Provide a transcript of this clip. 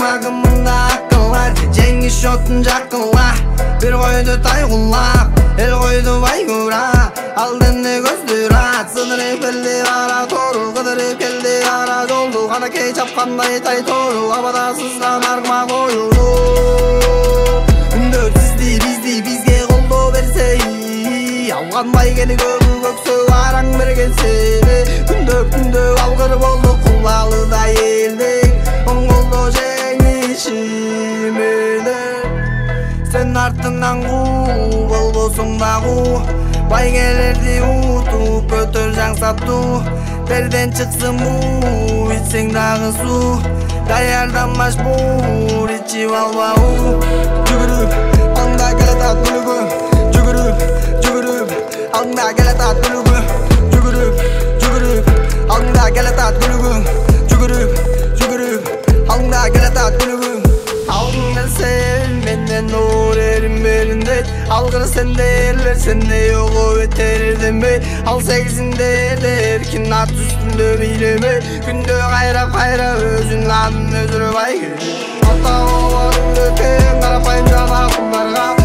Аймағымында ақылар, жеңіс шотын жақыла. Bir қойды тайғылап, ел қойды байгура. Алдыны көздіра, сынырып келді ара тору. Қыдырып келді ара жолду, қана кей чапқандай тай тору. Абада сызған арғыма қойылды. Үндер сізді, бізді, бізге қолды берсей. Алған байгені көбі көксі араң бергенсе. Күнді алғыр болды құлалы да елдік. Оңғолды жеңішімеді. Sen артыңнан қу, болбосың бағу. Байгелерді ұтып, көтір жаңсапту. Берден шықсын бұ, итсең дағы су. Даярданмаш бұр, итчіп албау. Жүгіріп, аңда келетат бүлігі. Жүгіріп, аңда келетат бүлігі. Жүгіріп, аңда келетат бүлігі. Жүгіріп, аңда келетат бүлігі. Алдың келсен, менден нор ерім беріндет. Алғыр сенде ерлер, сенде оғы өтерден бе. Ал сегізінде еркін ат үстінде билеме. Күнде қайрап өзін адын өзіріп айгер. Ата оларың өтен қарапайым жана құлдарға.